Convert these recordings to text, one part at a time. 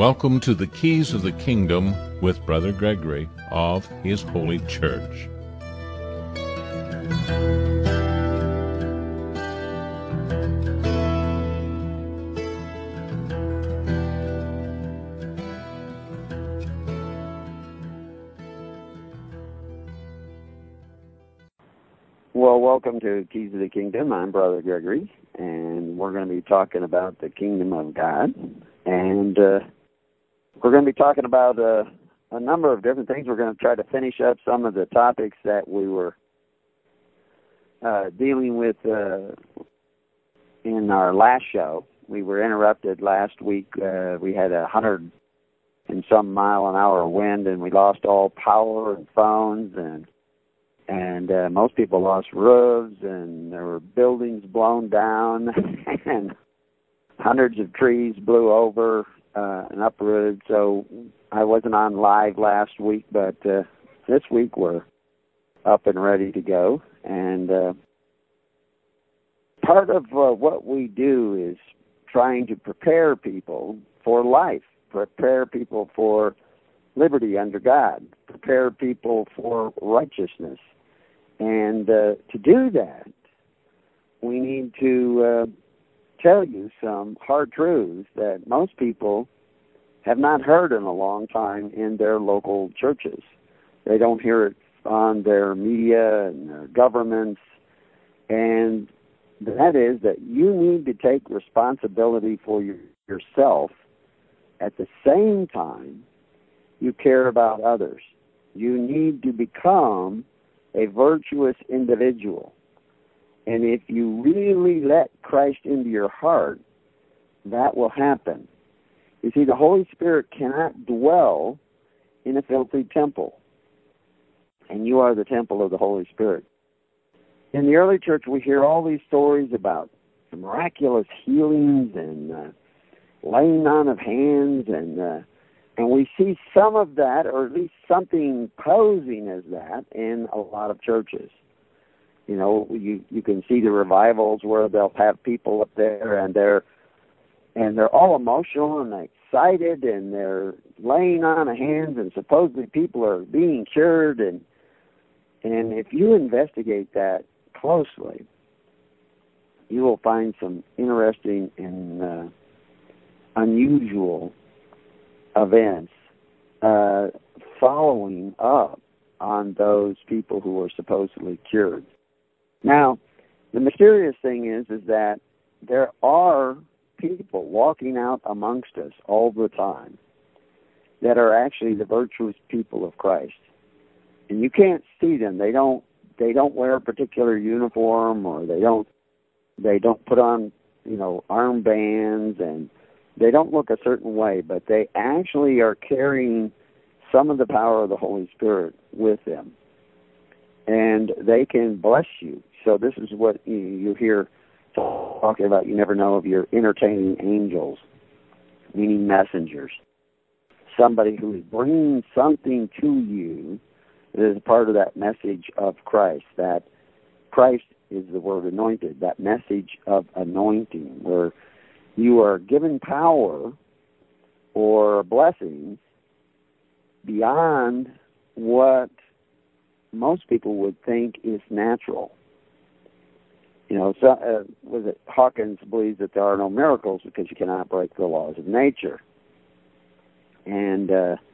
Welcome to the Keys of the Kingdom with Brother Gregory of His Holy Church. Well, welcome to Keys of the Kingdom. I'm Brother Gregory, and we're going to be talking about the Kingdom of God. And we're going to be talking about a number of different things. We're going to try to finish up some of the topics that we were dealing with in our last show. We were interrupted last week. We had 100 and some mile an hour wind, and we lost all power and phones, and most people lost roofs, and there were buildings blown down, and hundreds of trees blew over and uprooted. So I wasn't on live last week, but this week we're up and ready to go. And part of what we do is trying to prepare people for life, prepare people for liberty under God, prepare people for righteousness. And to do that, we need to tell you some hard truths that most people have not heard in a long time in their local churches. They don't hear it on their media and their governments. And that is that you need to take responsibility for yourself at the same time you care about others. You need to become a virtuous individual. And if you really let Christ into your heart, that will happen. You see, the Holy Spirit cannot dwell in a filthy temple. And you are the temple of the Holy Spirit. In the early church, we hear all these stories about miraculous healings and laying on of hands, and we see some of that, or at least something posing as that, in a lot of churches. You know, you can see the revivals where they'll have people up there, and they're all emotional and excited, and they're laying on of hands, and supposedly people are being cured. And if you investigate that closely, you will find some interesting and unusual events following up on those people who were supposedly cured. Now, the mysterious thing is that there are people walking out amongst us all the time that are actually the virtuous people of Christ. And you can't see them. They don't wear a particular uniform, or they don't put on, armbands, and they don't look a certain way, but they actually are carrying some of the power of the Holy Spirit with them. And they can bless you. So this is what you hear talking about. You never know if you're entertaining angels, meaning messengers. Somebody who is bringing something to you that is part of that message of Christ. That Christ is the word anointed, that message of anointing, where you are given power or blessings beyond what most people would think is natural. Hawkins believes that there are no miracles because you cannot break the laws of nature. And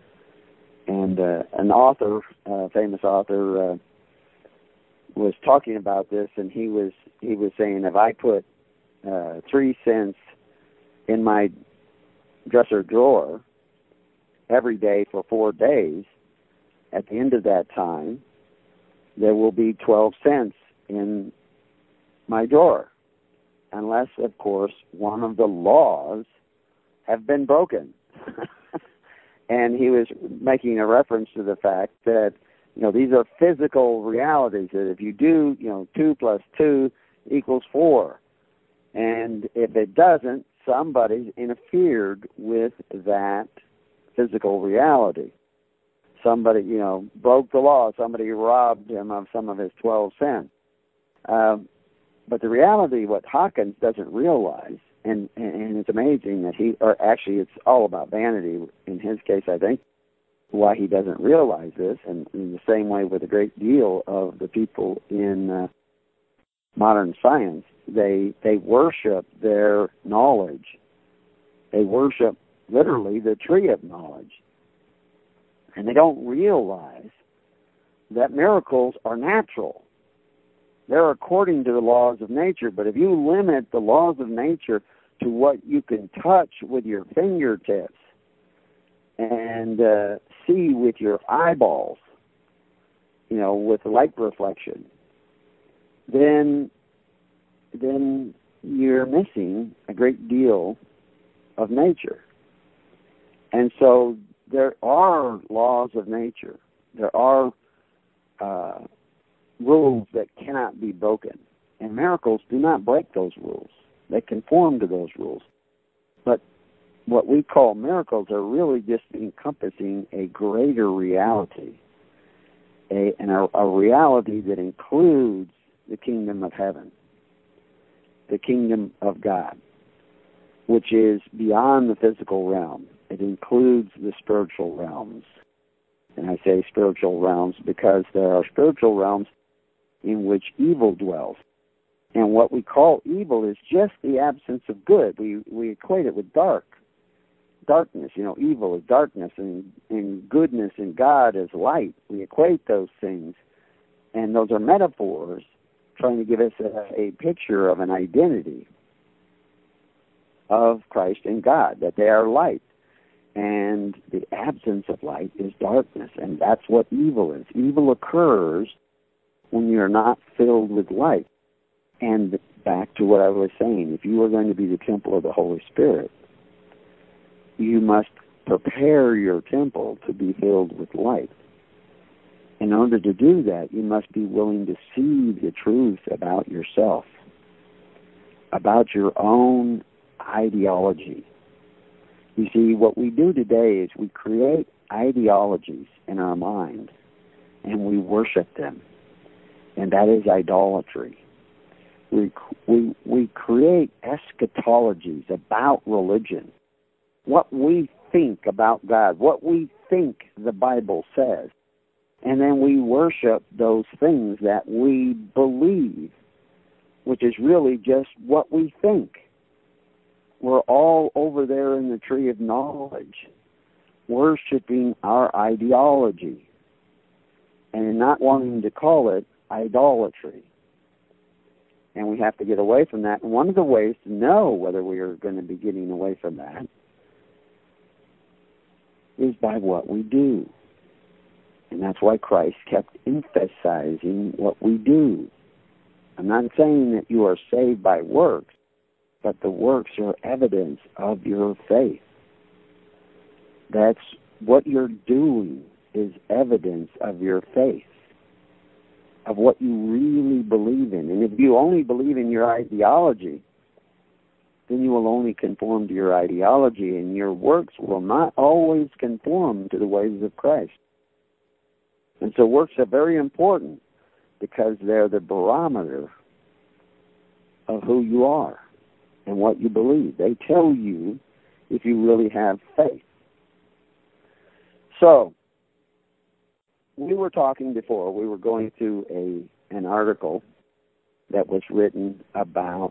an author, a famous author, was talking about this, and he was saying, if I put 3 cents in my dresser drawer every day for 4 days, at the end of that time, there will be 12 cents in my drawer, unless, of course, one of the laws have been broken. And he was making a reference to the fact that, these are physical realities, that if you do, 2 plus 2 equals 4. And if it doesn't, somebody's interfered with that physical reality. Somebody, broke the law. Somebody robbed him of some of his 12 cents. But the reality, what Hawkins doesn't realize, And it's amazing that or actually it's all about vanity in his case, I think, why he doesn't realize this. And in the same way with a great deal of the people in modern science, they worship their knowledge. They worship literally the tree of knowledge. And they don't realize that miracles are natural. They're according to the laws of nature. But if you limit the laws of nature to what you can touch with your fingertips and see with your eyeballs, with light reflection, then you're missing a great deal of nature. And so there are laws of nature. There are rules that cannot be broken. And miracles do not break those rules. They conform to those rules. But what we call miracles are really just encompassing a greater reality, a reality that includes the kingdom of heaven, the kingdom of God, which is beyond the physical realm. It includes the spiritual realms. And I say spiritual realms because there are spiritual realms in which evil dwells. And what we call evil is just the absence of good. We equate it with darkness. Evil is darkness, and goodness and God is light. We equate those things. And those are metaphors trying to give us a picture of an identity of Christ and God, that they are light. And the absence of light is darkness, and that's what evil is. Evil occurs when you're not filled with light. And back to what I was saying, if you are going to be the temple of the Holy Spirit, you must prepare your temple to be filled with light. In order to do that, you must be willing to see the truth about yourself, about your own ideology. You see, what we do today is we create ideologies in our mind, and we worship them. And that is idolatry. We create eschatologies about religion, what we think about God, what we think the Bible says, and then we worship those things that we believe, which is really just what we think. We're all over there in the tree of knowledge, worshiping our ideology and not wanting to call it idolatry. And we have to get away from that. And one of the ways to know whether we are going to be getting away from that is by what we do. And that's why Christ kept emphasizing what we do. I'm not saying that you are saved by works, but the works are evidence of your faith. That's what you're doing is evidence of your faith, of what you really believe in. And if you only believe in your ideology, then you will only conform to your ideology, and your works will not always conform to the ways of Christ. And so works are very important because they're the barometer of who you are and what you believe. They tell you if you really have faith. So, we were talking before, we were going through an article that was written about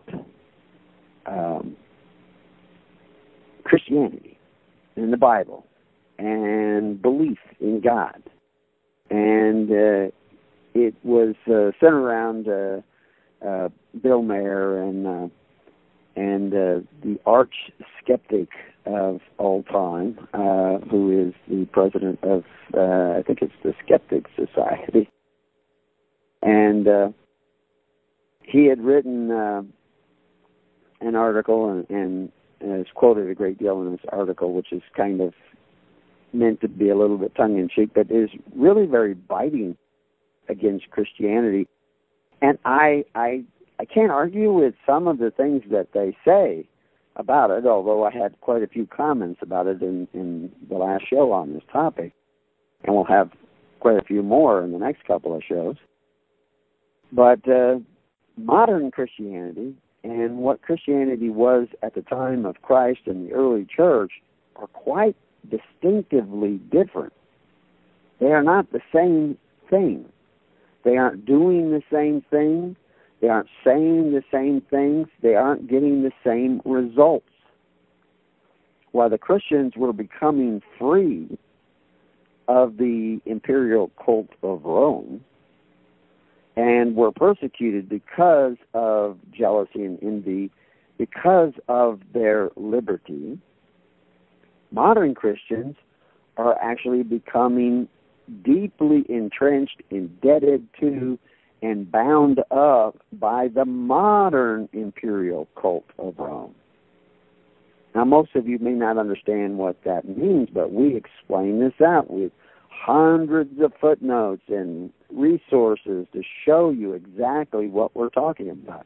Christianity in the Bible and belief in God. And it was centered around Bill Maher and the arch skeptic of all time, who is the president of, I think it's the Skeptic Society. And he had written an article and is quoted a great deal in this article, which is kind of meant to be a little bit tongue-in-cheek, but is really very biting against Christianity. And I can't argue with some of the things that they say about it, although I had quite a few comments about it in the last show on this topic, and we'll have quite a few more in the next couple of shows. But modern Christianity and what Christianity was at the time of Christ and the early church are quite distinctively different. They are not the same thing. They aren't doing the same thing. They aren't saying the same things. They aren't getting the same results. While the Christians were becoming free of the imperial cult of Rome and were persecuted because of jealousy and envy, because of their liberty, modern Christians are actually becoming deeply entrenched, indebted to, and bound up by the modern imperial cult of Rome. Now, most of you may not understand what that means, but we explain this out with hundreds of footnotes and resources to show you exactly what we're talking about.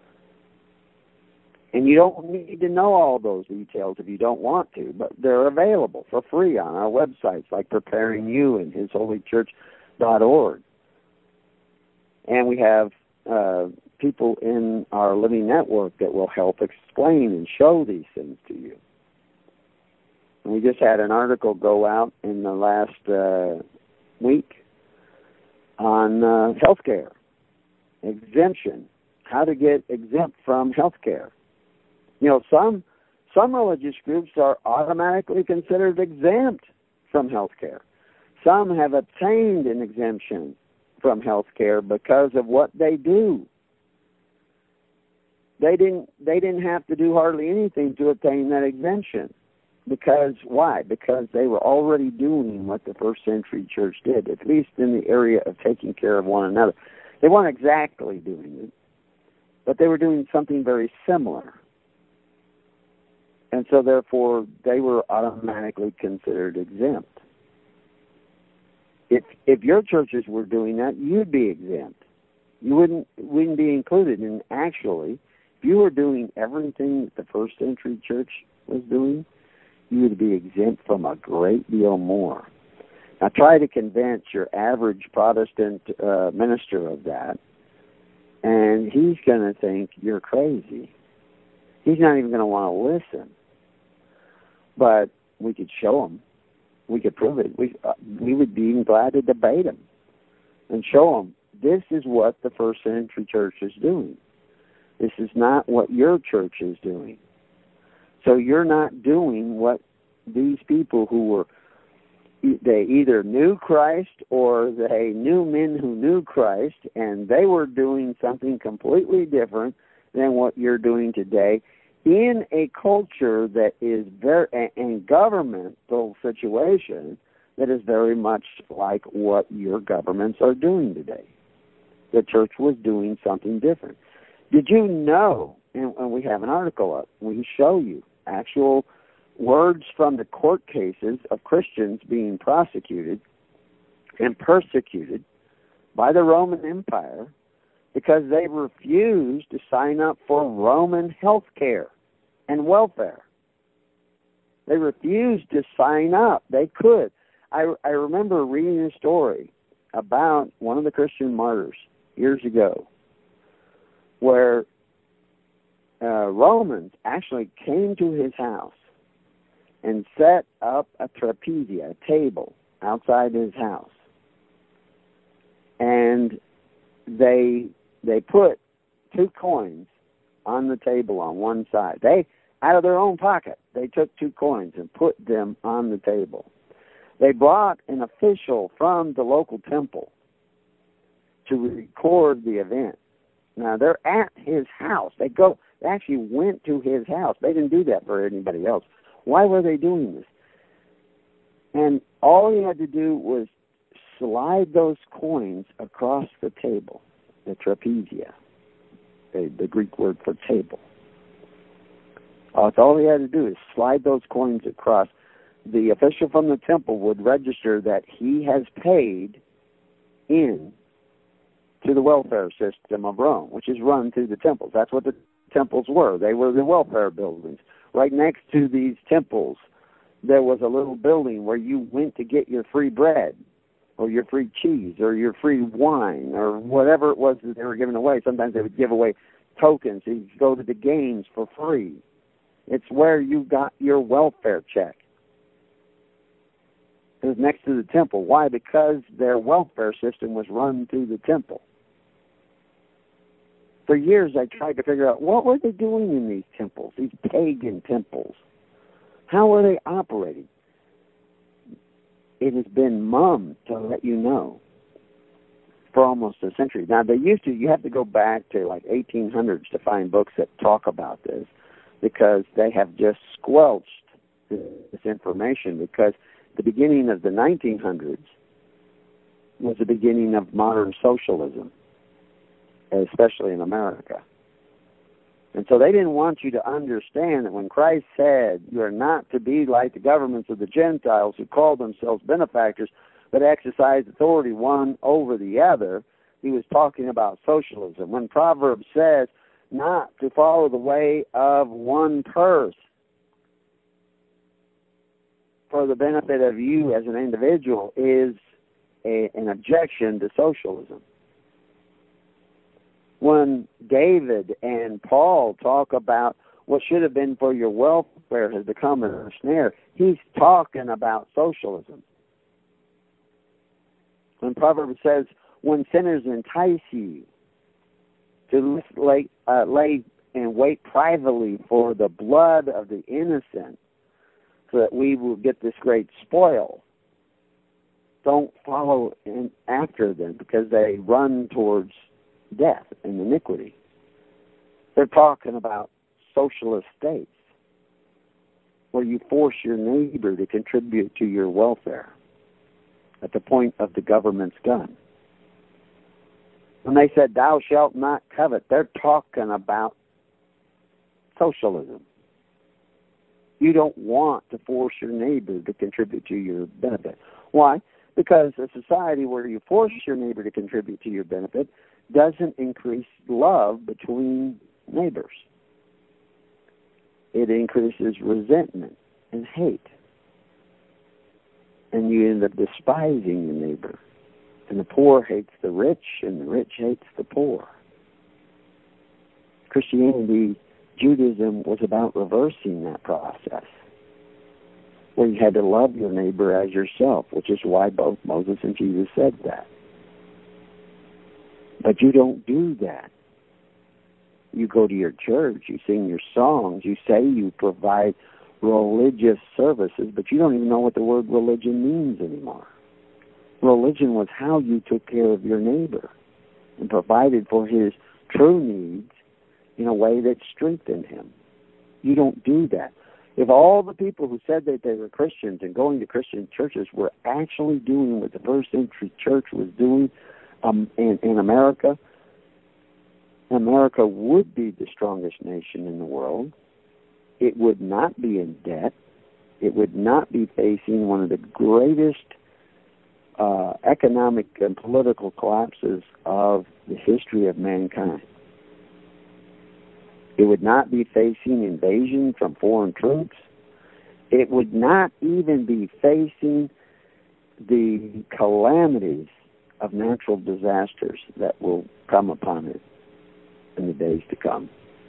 And you don't need to know all those details if you don't want to, but they're available for free on our websites like Preparing You and HisHolyChurch.org. And we have people in our Living Network that will help explain and show these things to you. And we just had an article go out in the last week on healthcare, exemption, how to get exempt from healthcare. You know, some religious groups are automatically considered exempt from healthcare. Some have obtained an exemption from healthcare because of what they do. They didn't have to do hardly anything to obtain that exemption. Because why? Because they were already doing what the first century church did, at least in the area of taking care of one another. They weren't exactly doing it, but they were doing something very similar. And so therefore they were automatically considered exempt. If your churches were doing that, you'd be exempt. You wouldn't be included. And actually, if you were doing everything that the first century church was doing, you would be exempt from a great deal more. Now try to convince your average Protestant minister of that, and he's going to think you're crazy. He's not even going to want to listen. But we could show him. We could prove it. We would be even glad to debate him and show him this is what the first century church is doing. This is not what your church is doing. So you're not doing what these people who were, they either knew Christ or they knew men who knew Christ, and they were doing something completely different than what you're doing today in a culture that is very, and governmental situation that is very much like what your governments are doing today. The church was doing something different. Did you know, and we have an article up, we show you actual words from the court cases of Christians being prosecuted and persecuted by the Roman Empire because they refused to sign up for Roman health care and welfare. They refused to sign up. They could. I remember reading a story about one of the Christian martyrs years ago where Romans actually came to his house and set up a trapezia, a table, outside his house. And they put 2 coins on the table on one side. They, out of their own pocket, they took 2 coins and put them on the table. They brought an official from the local temple to record the event. Now, they're at his house. They actually went to his house. They didn't do that for anybody else. Why were they doing this? And all he had to do was slide those coins across the table, the trapezia, the Greek word for table. That's all he had to do is slide those coins across. The official from the temple would register that he has paid in to the welfare system of Rome, which is run through the temples. That's what the temples were. They were the welfare buildings. Right next to these temples, there was a little building where you went to get your free bread or your free cheese or your free wine or whatever it was that they were giving away. Sometimes they would give away tokens. You go to the games for free. It's where you got your welfare check. It was next to the temple. Why? Because their welfare system was run through the temple. For years, I tried to figure out what were they doing in these temples, these pagan temples. How were they operating? It has been mummed to let you know for almost a century. Now, you have to go back to like 1800s to find books that talk about this, because they have just squelched this information, because the beginning of the 1900s was the beginning of modern socialism, especially in America. And so they didn't want you to understand that when Christ said you are not to be like the governments of the Gentiles who call themselves benefactors but exercise authority one over the other, he was talking about socialism. When Proverbs says not to follow the way of one purse for the benefit of you as an individual is an objection to socialism. When David and Paul talk about what should have been for your welfare has become a snare, he's talking about socialism. When Proverbs says, when sinners entice you to lay and wait privately for the blood of the innocent so that we will get this great spoil, don't follow after them, because they run towards death and iniquity. They're talking about socialist states where you force your neighbor to contribute to your welfare at the point of the government's gun. When they said, thou shalt not covet, they're talking about socialism. You don't want to force your neighbor to contribute to your benefit. Why? Because a society where you force your neighbor to contribute to your benefit doesn't increase love between neighbors. It increases resentment and hate. And you end up despising your neighbor. And the poor hates the rich, and the rich hates the poor. Christianity, Judaism was about reversing that process, where you had to love your neighbor as yourself, which is why both Moses and Jesus said that. But you don't do that. You go to your church, you sing your songs, you say you provide religious services, but you don't even know what the word religion means anymore. Religion was how you took care of your neighbor and provided for his true needs in a way that strengthened him. You don't do that. If all the people who said that they were Christians and going to Christian churches were actually doing what the first century church was doing in America, America would be the strongest nation in the world. It would not be in debt. It would not be facing one of the greatest economic and political collapses of the history of mankind. It would not be facing invasion from foreign troops. It would not even be facing the calamities of natural disasters that will come upon it in the days to come.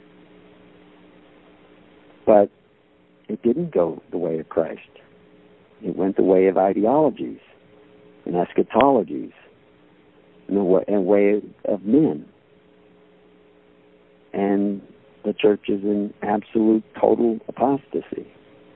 But it didn't go the way of Christ. It went the way of ideologies and eschatologies and the way of men. And the church is in absolute, total apostasy.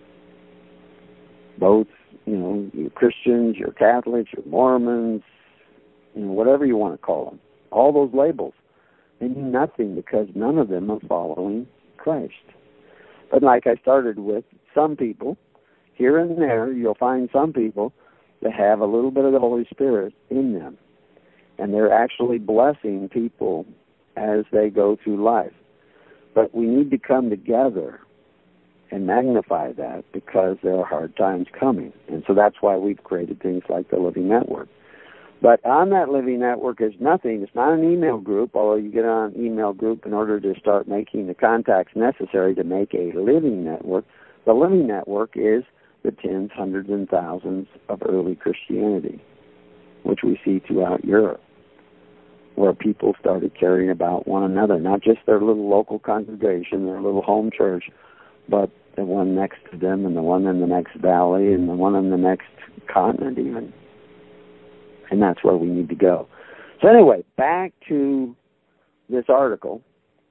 Both, you're Christians, you're Catholics, you're Mormons, whatever you want to call them. All those labels, they mean nothing because none of them are following Christ. But like I started with, some people, here and there, you'll find some people that have a little bit of the Holy Spirit in them. And they're actually blessing people as they go through life. But we need to come together and magnify that because there are hard times coming. And so that's why we've created things like the Living Network. But on that Living Network is nothing. It's not an email group, although you get on an email group in order to start making the contacts necessary to make a living network. The Living Network is the tens, hundreds, and thousands of early Christianity, which we see throughout Europe. where people started caring about one another, not just their little local congregation, their little home church, but the one next to them and the one in the next valley and the one in the next continent even. And that's where we need to go. So anyway, back to this article.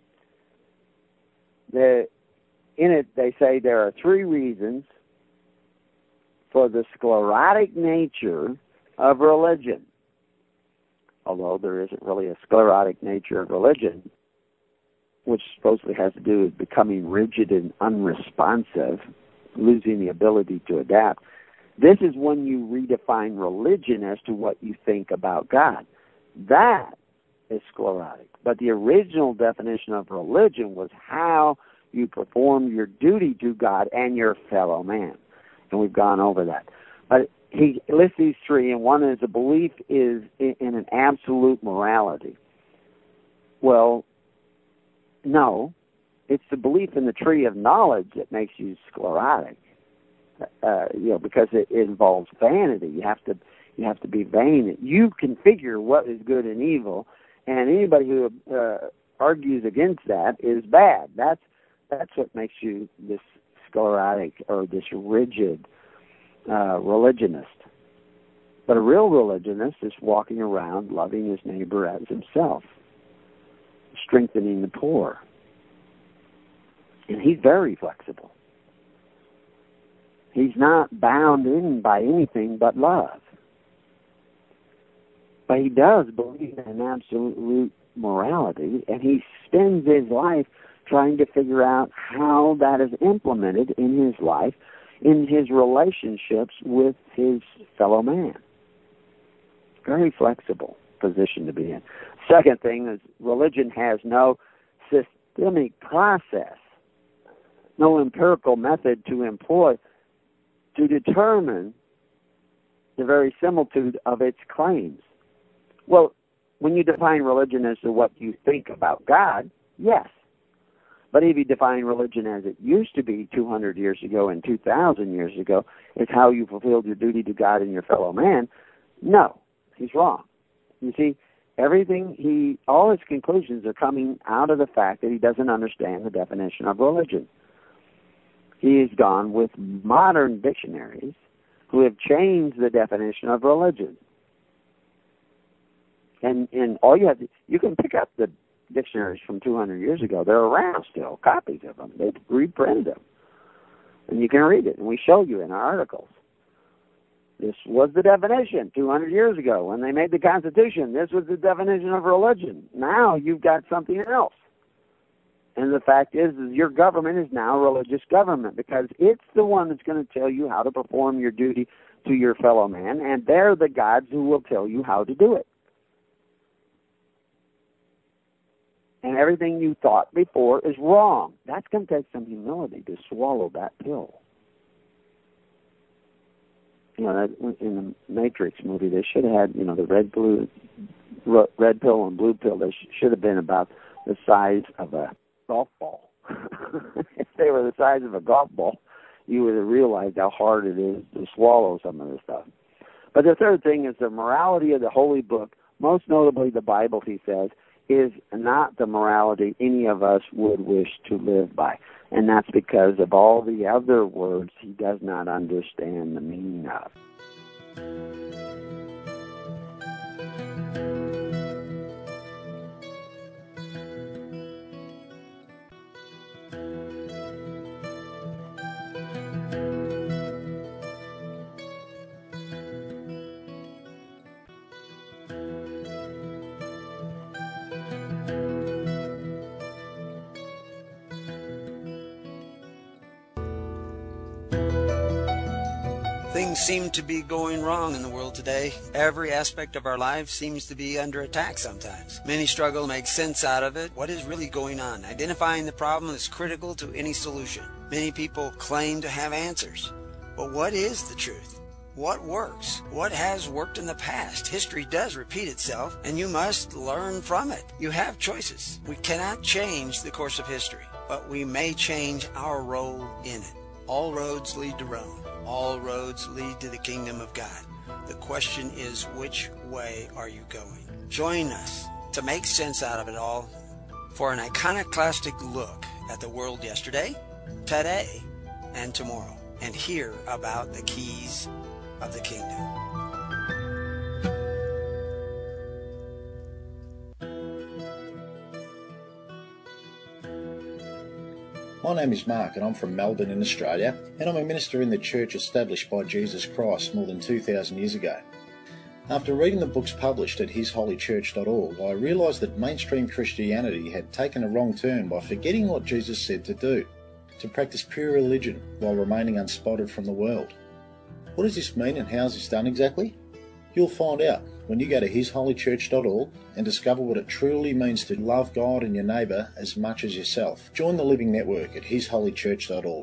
In it, they say there are 3 reasons for the sclerotic nature of religion. Although there isn't really a sclerotic nature of religion, which supposedly has to do with becoming rigid and unresponsive, losing the ability to adapt. This is when you redefine religion as to what you think about God. That is sclerotic. But the original definition of religion was how you perform your duty to God and your fellow man. And we've gone over that. But he lists these 3, and one is a belief is in an absolute morality. Well, no, it's the belief in the tree of knowledge that makes you sclerotic. Because it involves vanity. You have to be vain. You can figure what is good and evil, and anybody who argues against that is bad. That's what makes you this sclerotic or this rigid religionist. But a real religionist is walking around loving his neighbor as himself, strengthening the poor. And he's very flexible. He's not bound in by anything but love. But he does believe in absolute morality, and he spends his life trying to figure out how that is implemented in his life, in his relationships with his fellow man. Very flexible position to be in. Second thing is religion has no systemic process, no empirical method to employ to determine the verisimilitude of its claims. Well, when you define religion as to what you think about God, yes. But if you define religion as it used to be 200 years ago and 2,000 years ago, it's how you fulfilled your duty to God and your fellow man, no, he's wrong. You see, all his conclusions are coming out of the fact that he doesn't understand the definition of religion. He's gone with modern dictionaries who have changed the definition of religion. And all you can pick up the dictionaries from 200 years ago. They're around still, copies of them. They've reprinted them. And you can read it, and we show you in our articles. This was the definition 200 years ago when they made the Constitution. This was the definition of religion. Now you've got something else. And the fact is your government is now a religious government because it's the one that's going to tell you how to perform your duty to your fellow man, and they're the gods who will tell you how to do it. And everything you thought before is wrong. That's going to take some humility to swallow that pill. In the Matrix movie, they should have had, the red pill and blue pill. They should have been about the size of a golf ball. If they were the size of a golf ball, you would have realized how hard it is to swallow some of this stuff. But the third thing is the morality of the Holy Book, most notably the Bible, he says, is not the morality any of us would wish to live by. And that's because of all the other words he does not understand the meaning of. Things seem to be going wrong in the world today. Every aspect of our lives seems to be under attack sometimes. Many struggle to make sense out of it. What is really going on? Identifying the problem is critical to any solution. Many people claim to have answers. But what is the truth? What works? What has worked in the past? History does repeat itself, and you must learn from it. You have choices. We cannot change the course of history, but we may change our role in it. All roads lead to Rome. All roads lead to the kingdom of God. The question is, which way are you going? Join us to make sense out of it all for an iconoclastic look at the world yesterday, today, and tomorrow, and hear about the keys of the kingdom. My name is Mark and I'm from Melbourne in Australia, and I'm a minister in the church established by Jesus Christ more than 2,000 years ago. After reading the books published at hisholychurch.org, I realised that mainstream Christianity had taken a wrong turn by forgetting what Jesus said to do, to practice pure religion while remaining unspotted from the world. What does this mean and how is this done exactly? You'll find out when you go to hisholychurch.org and discover what it truly means to love God and your neighbour as much as yourself. Join the Living Network at hisholychurch.org.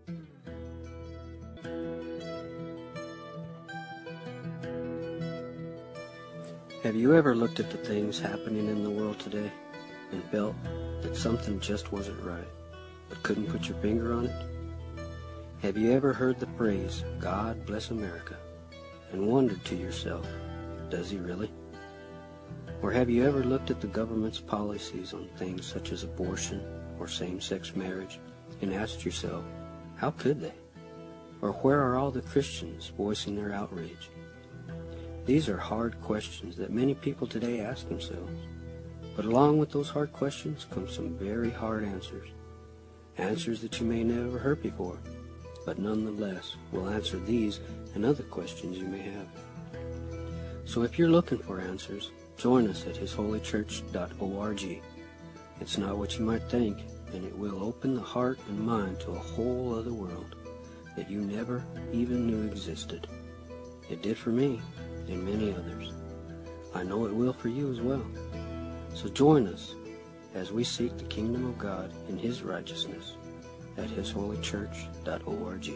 Have you ever looked at the things happening in the world today and felt that something just wasn't right, but couldn't put your finger on it? Have you ever heard the phrase, "God bless America," and wondered to yourself, does he really? Or have you ever looked at the government's policies on things such as abortion or same-sex marriage and asked yourself, how could they? Or where are all the Christians voicing their outrage? These are hard questions that many people today ask themselves. But along with those hard questions come some very hard answers. Answers that you may never heard before, but nonetheless will answer these and other questions you may have. So if you're looking for answers, join us at hisholychurch.org. It's not what you might think, and it will open the heart and mind to a whole other world that you never even knew existed. It did for me and many others. I know it will for you as well. So join us as we seek the kingdom of God and His righteousness at hisholychurch.org.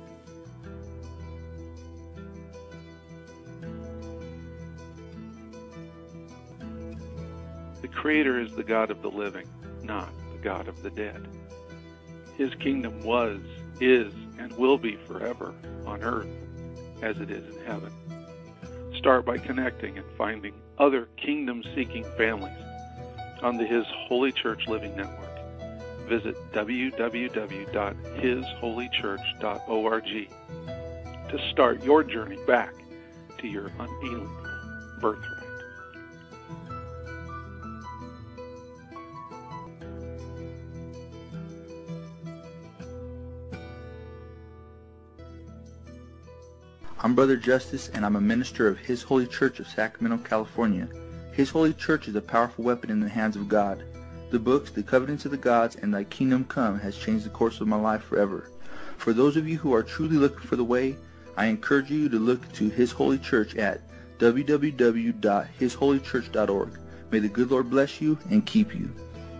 The Creator is the God of the living, not the God of the dead. His kingdom was, is, and will be forever on earth as it is in heaven. Start by connecting and finding other kingdom-seeking families on the His Holy Church Living Network. Visit www.hisholychurch.org to start your journey back to your unalienable birthright. I'm Brother Justice, and I'm a minister of His Holy Church of Sacramento, California. His Holy Church is a powerful weapon in the hands of God. The books, The Covenants of the Gods, and Thy Kingdom Come has changed the course of my life forever. For those of you who are truly looking for the way, I encourage you to look to His Holy Church at www.hisholychurch.org. May the good Lord bless you and keep you.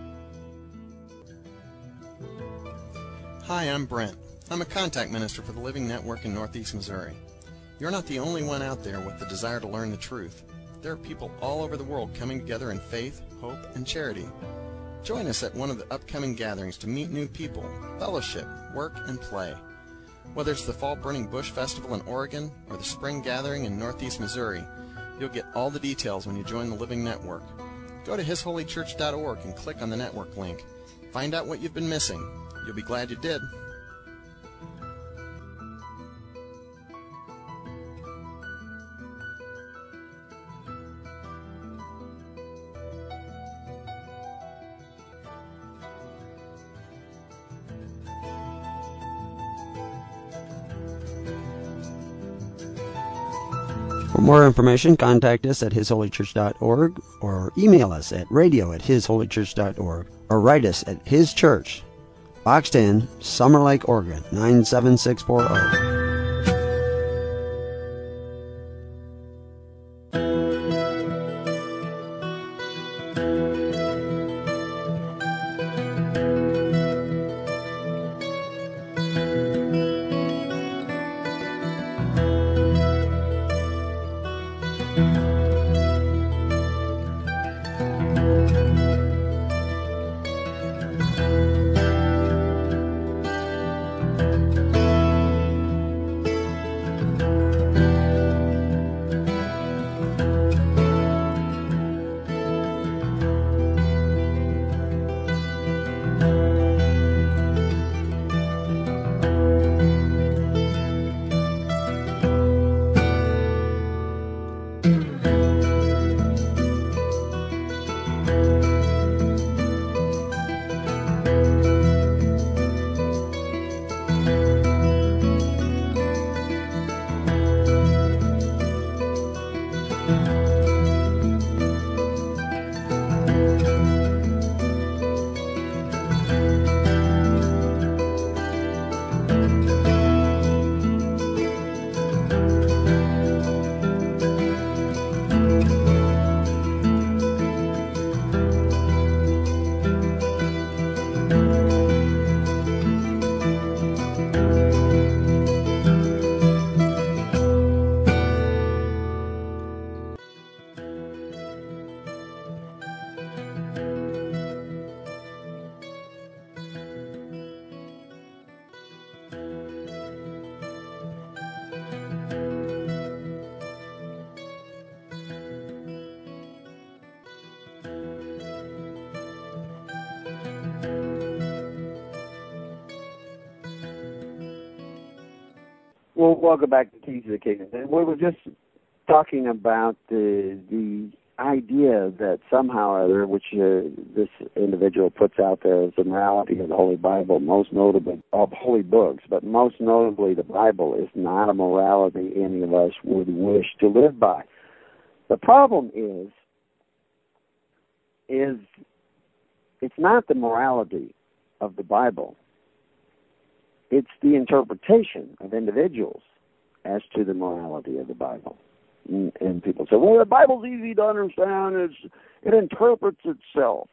Hi, I'm Brent. I'm a contact minister for the Living Network in Northeast Missouri. You're not the only one out there with the desire to learn the truth. There are people all over the world coming together in faith, hope, and charity. Join us at one of the upcoming gatherings to meet new people, fellowship, work, and play. Whether it's the Fall Burning Bush Festival in Oregon or the Spring Gathering in Northeast Missouri, you'll get all the details when you join the Living Network. Go to hisholychurch.org and click on the network link. Find out what you've been missing. You'll be glad you did. For more information, contact us at hisholychurch.org or email us at radio@hisholychurch.org or write us at His Church, Box 10, Summer Lake, Oregon, 97640. Well, welcome back to Keys of the Kingdom. And we were just talking about the idea that somehow or other, which this individual puts out there as the morality of the Holy Bible, most notably of holy books, but most notably the Bible is not a morality any of us would wish to live by. The problem is it's not the morality of the Bible. It's the interpretation of individuals as to the morality of the Bible. And people say, well, the Bible's easy to understand. It interprets itself.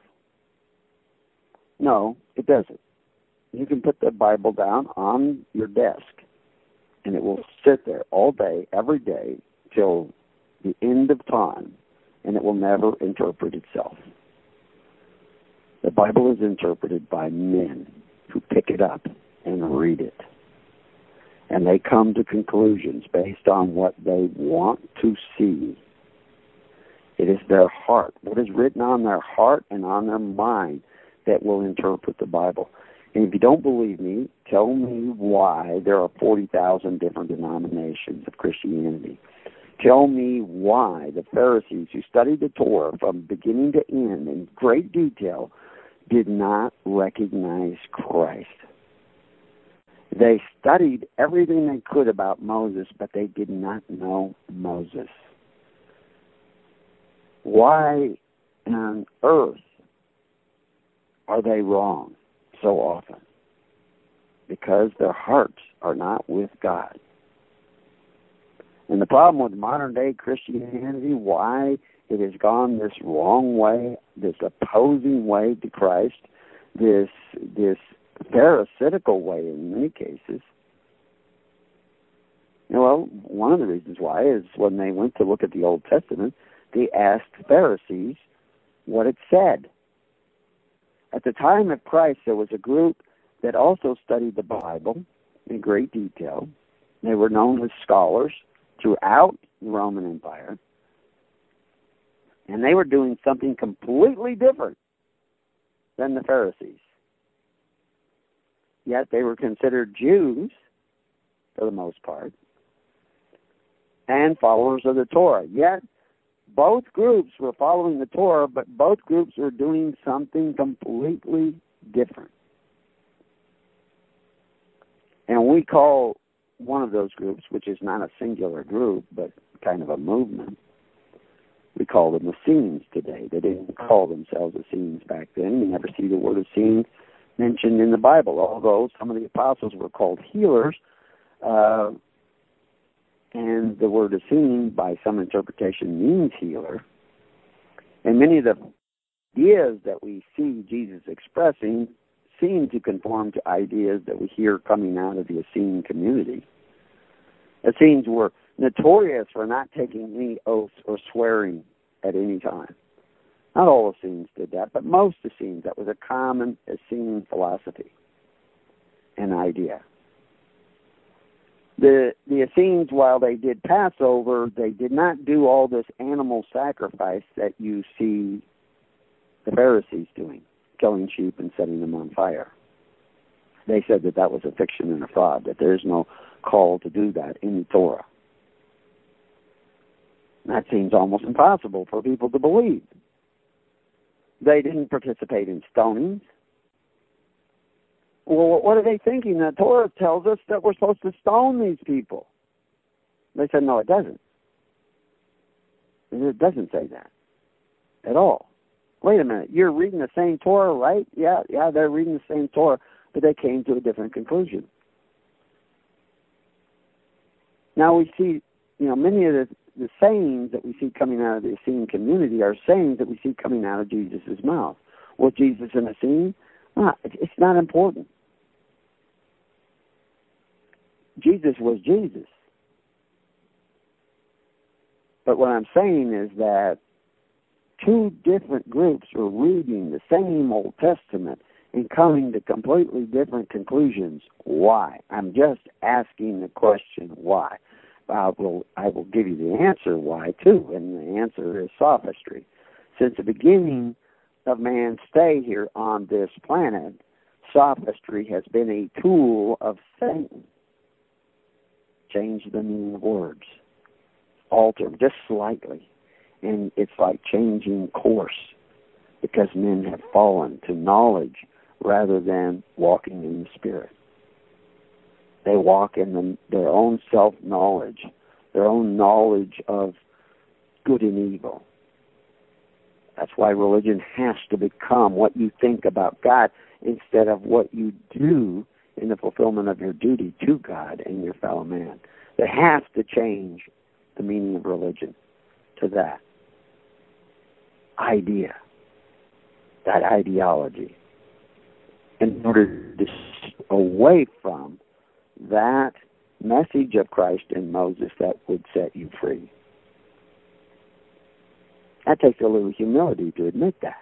No, it doesn't. You can put the Bible down on your desk, and it will sit there all day, every day, till the end of time, and it will never interpret itself. The Bible is interpreted by men who pick it up and read it. And they come to conclusions based on what they want to see. It is their heart, what is written on their heart and on their mind, that will interpret the Bible. And if you don't believe me, tell me why there are 40,000 different denominations of Christianity. Tell me why the Pharisees who studied the Torah from beginning to end in great detail did not recognize Christ. They studied everything they could about Moses, but they did not know Moses. Why on earth are they wrong so often? Because their hearts are not with God. And the problem with modern-day Christianity, why it has gone this wrong way, this opposing way to Christ, this pharisaical way in many cases. Well, one of the reasons why is when they went to look at the Old Testament, they asked Pharisees what it said. At the time of Christ, there was a group that also studied the Bible in great detail. They were known as scholars throughout the Roman Empire. And they were doing something completely different than the Pharisees. Yet they were considered Jews, for the most part, and followers of the Torah. Yet both groups were following the Torah, but both groups were doing something completely different. And we call one of those groups, which is not a singular group, but kind of a movement, we call them Essenes today. They didn't call themselves Essenes back then. You never see the word Essenes mentioned in the Bible, although some of the apostles were called healers, and the word Essene, by some interpretation, means healer. And many of the ideas that we see Jesus expressing seem to conform to ideas that we hear coming out of the Essene community. Essenes were notorious for not taking any oaths or swearing at any time. Not all Essenes did that, but most Essenes. That was a common Essene philosophy and idea. The Essenes, while they did Passover, they did not do all this animal sacrifice that you see the Pharisees doing, killing sheep and setting them on fire. They said that that was a fiction and a fraud, that there is no call to do that in the Torah. That seems almost impossible for people to believe. They didn't participate in stonings. Well, what are they thinking? The Torah tells us that we're supposed to stone these people. They said, no, it doesn't. it doesn't say that at all. Wait a minute, you're reading the same Torah, right? Yeah, they're reading the same Torah, but they came to a different conclusion. Now we see, many of the sayings that we see coming out of the Essene community are sayings that we see coming out of Jesus' mouth. Was Jesus an Essene? It's not important. Jesus was Jesus. But what I'm saying is that two different groups were reading the same Old Testament and coming to completely different conclusions. Why? I'm just asking the question, why? I will give you the answer why, too, and the answer is sophistry. Since the beginning of man's stay here on this planet, sophistry has been a tool of Satan. Change the meaning of words. Alter them just slightly. And it's like changing course, because men have fallen to knowledge rather than walking in the Spirit. They walk in their own self-knowledge, their own knowledge of good and evil. That's why religion has to become what you think about God instead of what you do in the fulfillment of your duty to God and your fellow man. They have to change the meaning of religion to that idea, that ideology, in order to away from that message of Christ and Moses that would set you free. That takes a little humility to admit that.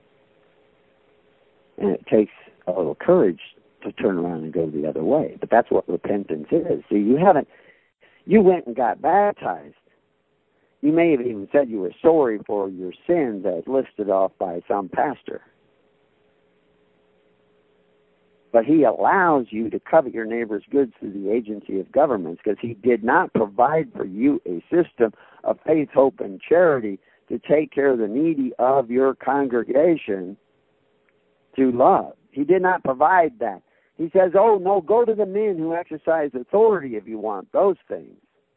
And it takes a little courage to turn around and go the other way. But that's what repentance is. See, you went and got baptized. You may have even said you were sorry for your sins as listed off by some pastor. But he allows you to covet your neighbor's goods through the agency of governments because he did not provide for you a system of faith, hope, and charity to take care of the needy of your congregation through love. He did not provide that. He says, oh, no, go to the men who exercise authority if you want those things.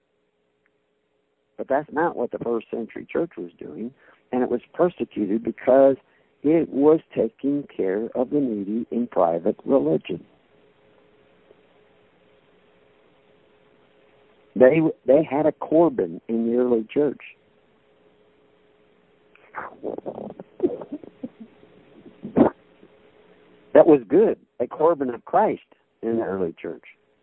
But that's not what the first century church was doing, and it was persecuted because it was taking care of the needy in private religion. They had a Corban in the early church. That was good, a Corban of Christ in the early church.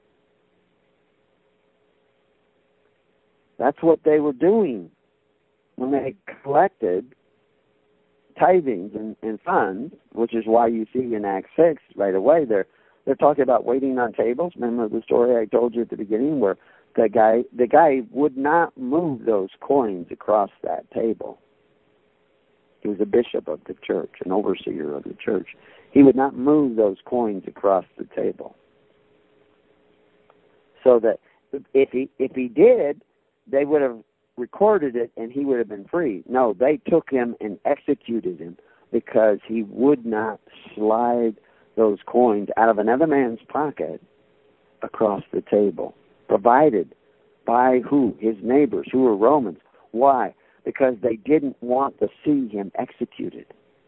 That's what they were doing when they collected tithings and funds, which is why you see in Acts 6 right away they're talking about waiting on tables. Remember the story I told you at the beginning where the guy would not move those coins across that table. He was a bishop of the church, an overseer of the church. He would not move those coins across the table. So that if he did, they would have recorded it and he would have been free. No, they took him and executed him because he would not slide those coins out of another man's pocket across the table, provided by who? His neighbors, who were Romans. Why? Because they didn't want to see him executed.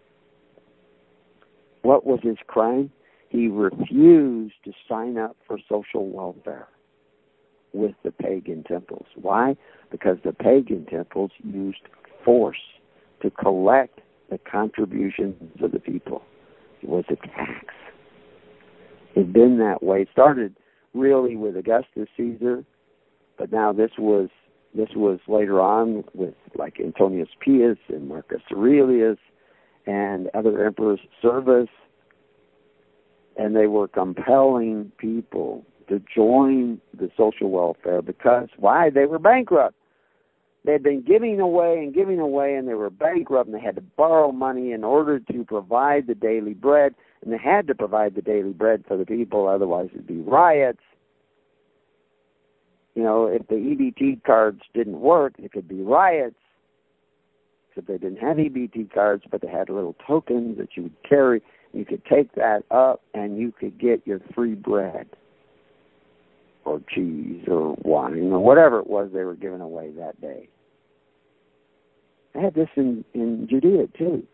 What was his crime? He refused to sign up for social welfare with the pagan temples. Why? Because the pagan temples used force to collect the contributions of the people. It was a tax. It had been that way. It started really with Augustus Caesar, but now this was later on with like Antonius Pius and Marcus Aurelius and other emperors, Servus, and they were compelling people to join the social welfare because, why? They were bankrupt. They had been giving away, and they were bankrupt, and they had to borrow money in order to provide the daily bread, and they had to provide the daily bread for the people, otherwise it'd be riots. You know, if the EBT cards didn't work, it could be riots. Except they didn't have EBT cards, but they had little tokens that you would carry. You could take that up, and you could get your free bread or cheese or wine or whatever it was they were giving away that day. They had this in Judea too.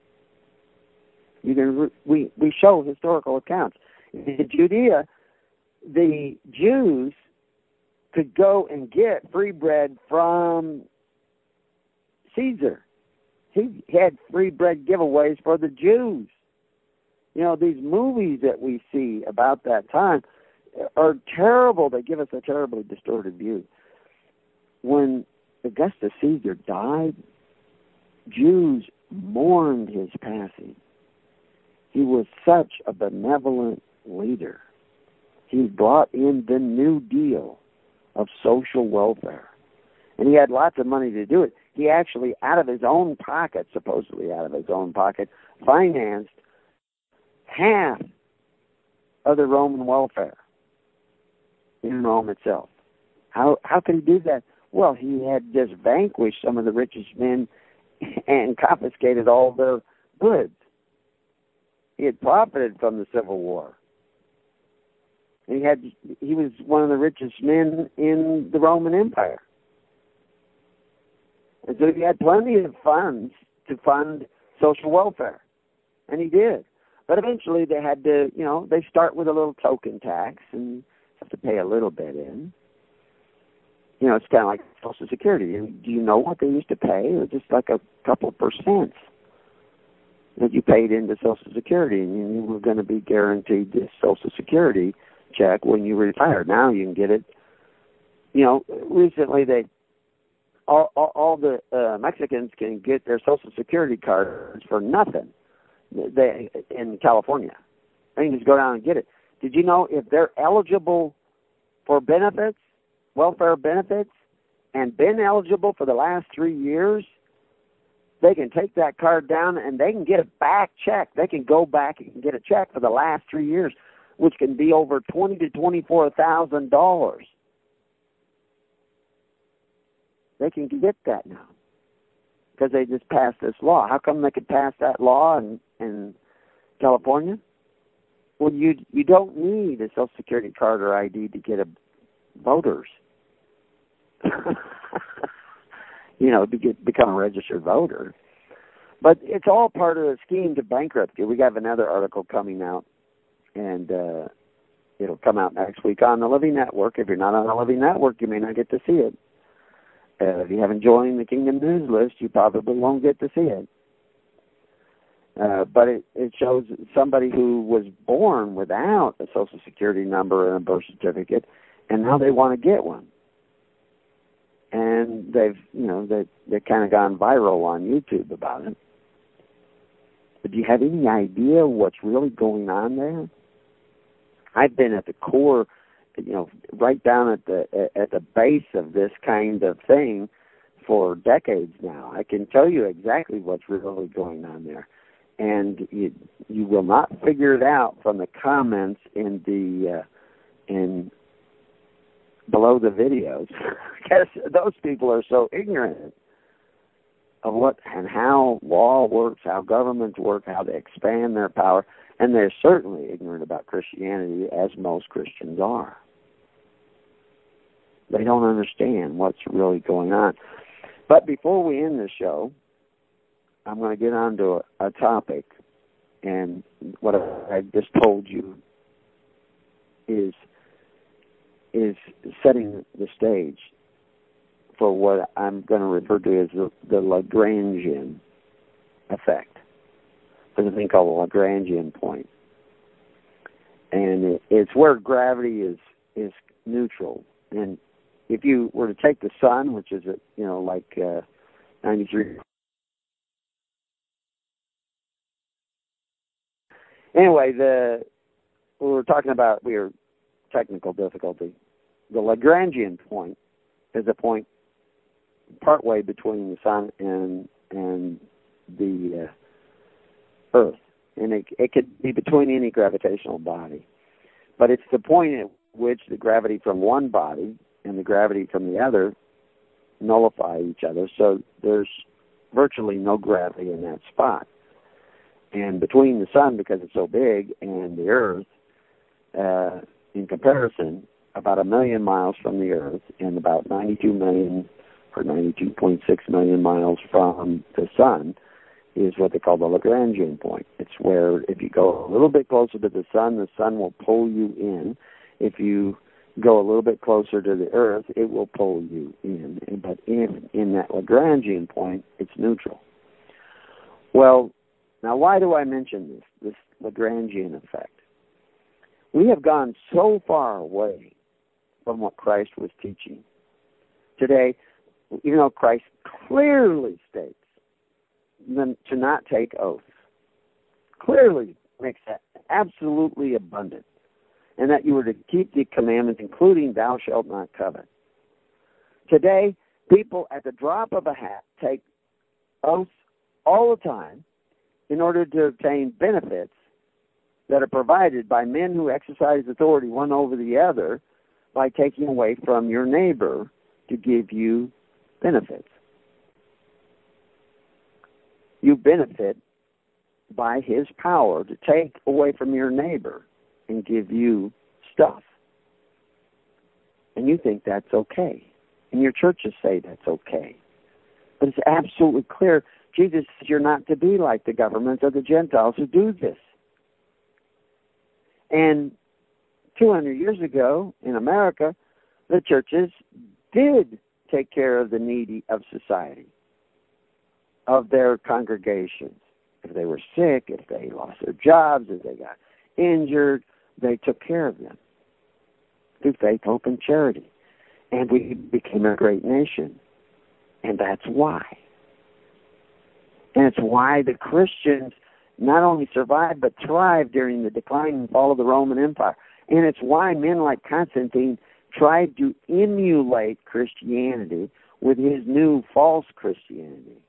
We show historical accounts. In Judea, the Jews could go and get free bread from Caesar. He had free bread giveaways for the Jews. You know, these movies that we see about that time are terrible. They give us a terribly distorted view. When Augustus Caesar died, Jews mourned his passing. He was such a benevolent leader. He brought in the New Deal of social welfare. And he had lots of money to do it. He actually, out of his own pocket, supposedly out of his own pocket, financed half of the Roman welfare in Rome itself. How could he do that? Well, he had just vanquished some of the richest men and confiscated all their goods. He had profited from the Civil War. He was one of the richest men in the Roman Empire. And so he had plenty of funds to fund social welfare. And he did. But eventually they had to, they start with a little token tax and have to pay a little bit in. It's kind of like Social Security. Do you know what they used to pay? It was just like a couple percent that you paid into Social Security, and you were going to be guaranteed this Social Security check when you retire. Now you can get it. Recently all the Mexicans can get their Social Security cards for nothing. In California, they can just go down and get it. Did you know if they're eligible for benefits, welfare benefits, and been eligible for the last 3 years, they can take that card down and they can get a back check. They can go back and get a check for the last 3 years, which can be over $20,000 to $24,000. They can get that now because they just passed this law. How come they could pass that law in California? Well, you don't need a Social Security card or ID to get a voters. Become a registered voter. But it's all part of the scheme to bankrupt you. We have another article coming out, and it'll come out next week on the Living Network. If you're not on the Living Network, you may not get to see it. If you haven't joined the Kingdom News List, you probably won't get to see it. But it shows somebody who was born without a Social Security number and a birth certificate, and now they want to get one. And they've kind of gone viral on YouTube about it. But do you have any idea what's really going on there? I've been at the core, right down at the base of this kind of thing for decades now. I can tell you exactly what's really going on there. And you will not figure it out from the comments in below the videos, because those people are so ignorant of what and how law works, how governments work, how they expand their power, and they're certainly ignorant about Christianity, as most Christians are. They don't understand what's really going on. But before we end the show, I'm going to get on to a topic, and what I just told you is setting the stage for what I'm going to refer to as the Lagrangian effect. There's a thing called the Lagrangian point, and it's where gravity is neutral. And if you were to take the sun, which is at 93. Anyway, we were talking about technical difficulty. The Lagrangian point is a point partway between the sun and the Earth, and it could be between any gravitational body. But it's the point at which the gravity from one body and the gravity from the other nullify each other, so there's virtually no gravity in that spot. And between the sun, because it's so big, and the Earth, in comparison, about 1 million miles from the Earth and about 92 million or 92.6 million miles from the sun, is what they call the Lagrangian point. It's where if you go a little bit closer to the sun will pull you in. If you go a little bit closer to the Earth, it will pull you in. But in that Lagrangian point, it's neutral. Well, now why do I mention this Lagrangian effect? We have gone so far away from what Christ was teaching. Today, even though Christ clearly states them to not take oaths, clearly makes that absolutely abundant, and that you were to keep the commandments, including thou shalt not covet. Today, people at the drop of a hat take oaths all the time in order to obtain benefits that are provided by men who exercise authority one over the other by taking away from your neighbor to give you benefits. You benefit by his power to take away from your neighbor and give you stuff. And you think that's okay. And your churches say that's okay. But it's absolutely clear. Jesus says you're not to be like the governments of the Gentiles who do this. And 200 years ago in America, the churches did take care of the needy of society, of their congregations. If they were sick, if they lost their jobs, if they got injured, they took care of them through faith, hope, and charity. And we became a great nation. And that's why. And it's why the Christians not only survived but thrived during the decline and fall of the Roman Empire. And it's why men like Constantine tried to emulate Christianity with his new false Christianity.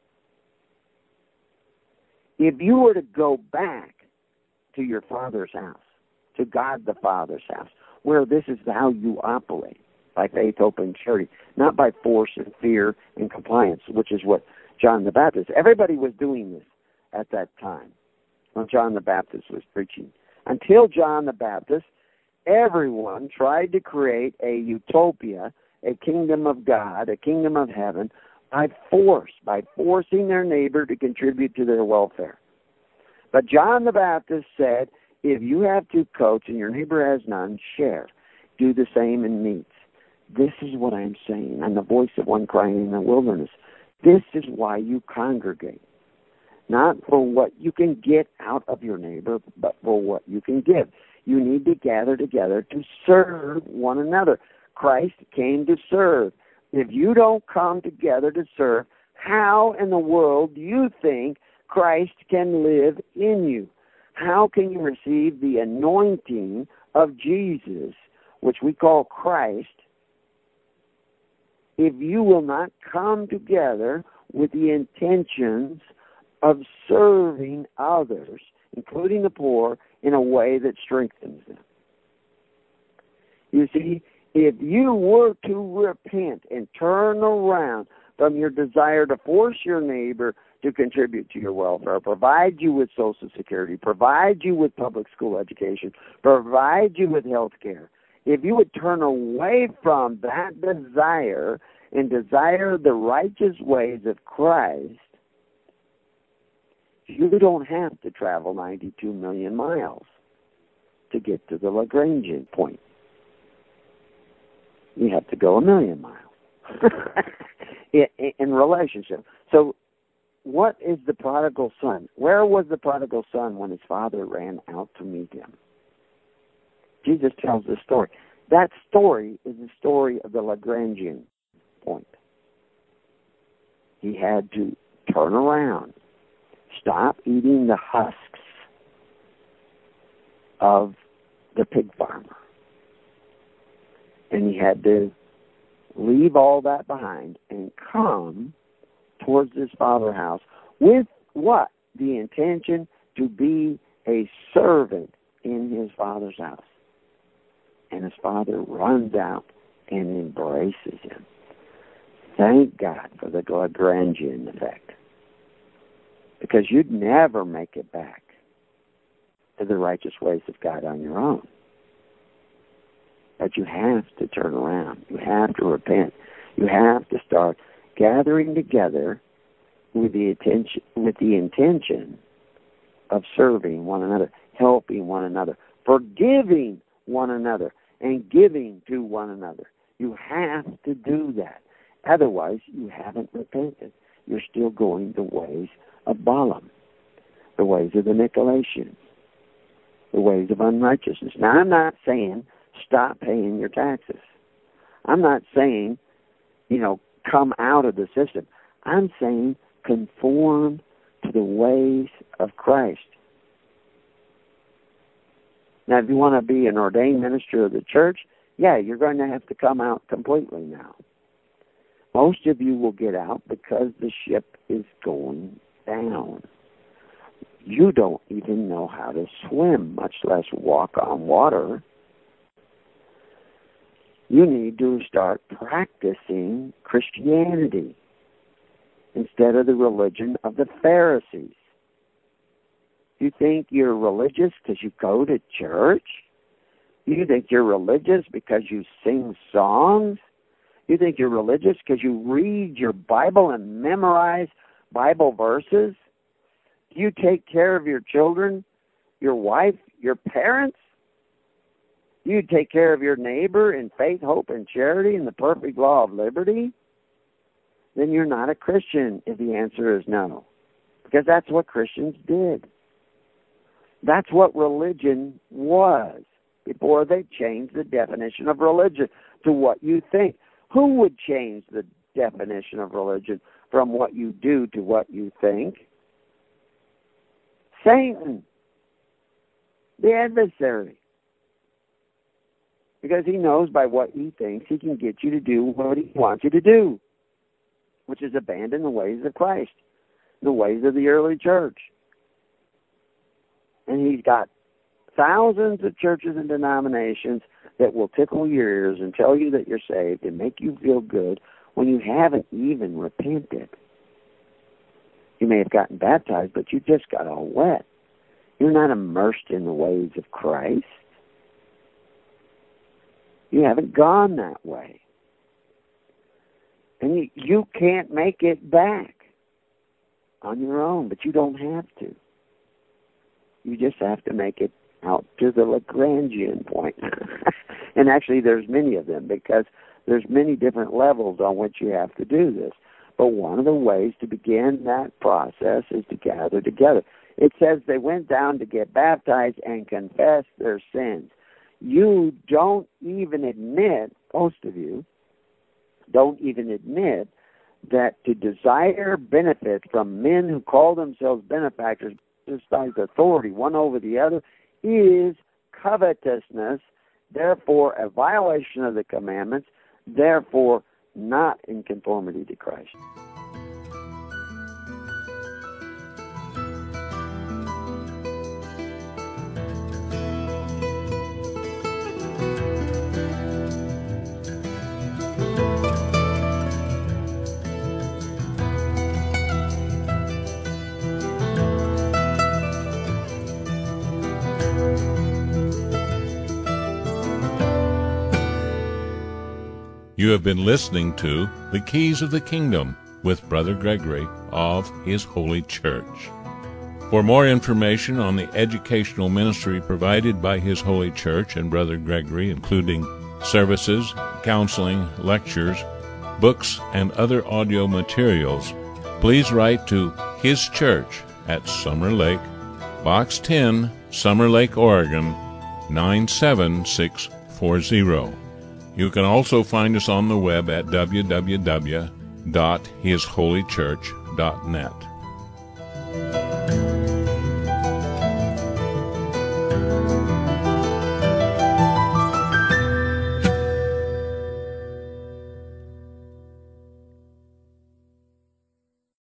If you were to go back to your Father's house, to God the Father's house, where this is how you operate, by faith, hope, and charity, not by force and fear and compliance, which is what John the Baptist, everybody was doing this at that time when John the Baptist was preaching. Until John the Baptist, everyone tried to create a utopia, a kingdom of God, a kingdom of heaven, by force, by forcing their neighbor to contribute to their welfare. But John the Baptist said, if you have 2 coats and your neighbor has none, share. Do the same in meats. This is what I'm saying. I'm the voice of one crying in the wilderness. This is why you congregate. Not for what you can get out of your neighbor, but for what you can give. You need to gather together to serve one another. Christ came to serve. If you don't come together to serve, how in the world do you think Christ can live in you? How can you receive the anointing of Jesus, which we call Christ, if you will not come together with the intentions of serving others, including the poor, in a way that strengthens them? You see, if you were to repent and turn around from your desire to force your neighbor to contribute to your welfare, provide you with Social Security, provide you with public school education, provide you with health care, if you would turn away from that desire and desire the righteous ways of Christ, you don't have to travel 92 million miles to get to the Lagrangian point. You have to go 1 million miles in relationship. So what is the prodigal son? Where was the prodigal son when his father ran out to meet him? Jesus tells this story. That story is the story of the Lagrangian point. He had to turn around, stop eating the husks of the pig farmer. And he had to leave all that behind and come towards his father's house with what? The intention to be a servant in his father's house. And his father runs out and embraces him. Thank God for the Lagrangian effect. Because you'd never make it back to the righteous ways of God on your own. But you have to turn around. You have to repent. You have to start gathering together with the intention of serving one another, helping one another, forgiving one another, and giving to one another. You have to do that. Otherwise, you haven't repented. You're still going the ways of Balaam, the ways of the Nicolaitans, the ways of unrighteousness. Now, I'm not saying stop paying your taxes. I'm not saying, come out of the system. I'm saying conform to the ways of Christ. Now, if you want to be an ordained minister of the church, yeah, you're going to have to come out completely now. Most of you will get out because the ship is going down. You don't even know how to swim, much less walk on water. You need to start practicing Christianity instead of the religion of the Pharisees. You think you're religious because you go to church? You think you're religious because you sing songs? You think you're religious because you read your Bible and memorize Bible verses? Do you take care of your children, your wife, your parents? Do you take care of your neighbor in faith, hope, and charity and the perfect law of liberty? Then you're not a Christian if the answer is no. Because that's what Christians did. That's what religion was before they changed the definition of religion to what you think. Who would change the definition of religion from what you do to what you think? Satan, the adversary. Because he knows by what he thinks he can get you to do what he wants you to do, which is abandon the ways of Christ, the ways of the early church. And he's got thousands of churches and denominations that will tickle your ears and tell you that you're saved and make you feel good when you haven't even repented. You may have gotten baptized, but you just got all wet. You're not immersed in the ways of Christ. You haven't gone that way. And you can't make it back on your own, but you don't have to. You just have to make it out to the Lagrangian point. And actually there's many of them because there's many different levels on which you have to do this. But one of the ways to begin that process is to gather together. It says they went down to get baptized and confess their sins. You don't even admit, most of you, don't even admit that to desire benefit from men who call themselves benefactors, exercise authority one over the other, is covetousness, therefore a violation of the commandments, therefore not in conformity to Christ. You have been listening to The Keys of the Kingdom with Brother Gregory of His Holy Church. For more information on the educational ministry provided by His Holy Church and Brother Gregory, including services, counseling, lectures, books, and other audio materials, please write to His Church at Summer Lake, Box 10, Summer Lake, Oregon, 97640. You can also find us on the web at www.hisholychurch.net.